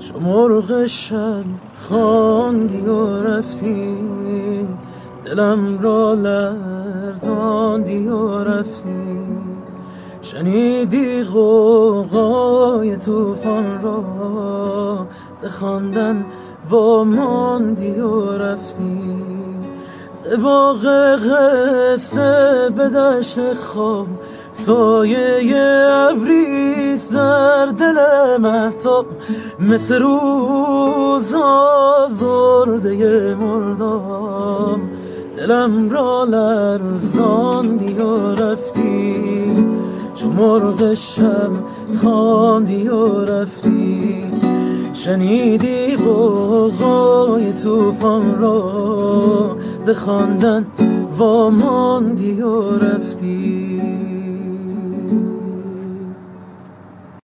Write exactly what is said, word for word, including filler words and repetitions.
چو مرغ شب خواندی و رفتی، دلم را لرزاندی و رفتی. شنیدی غوغای طوفان را، ز خواندن واماندی و رفتی. ز باغ قصه به دشت خواب، سایه ابریست در دل مهتاب. مثل روز آزرده مردم، دلم را لرزاندی و رفتی. چو مرغ شب خواندی و رفتی. شنیدی غوغای طوفان را، ز خواندن واماندی و رفتی.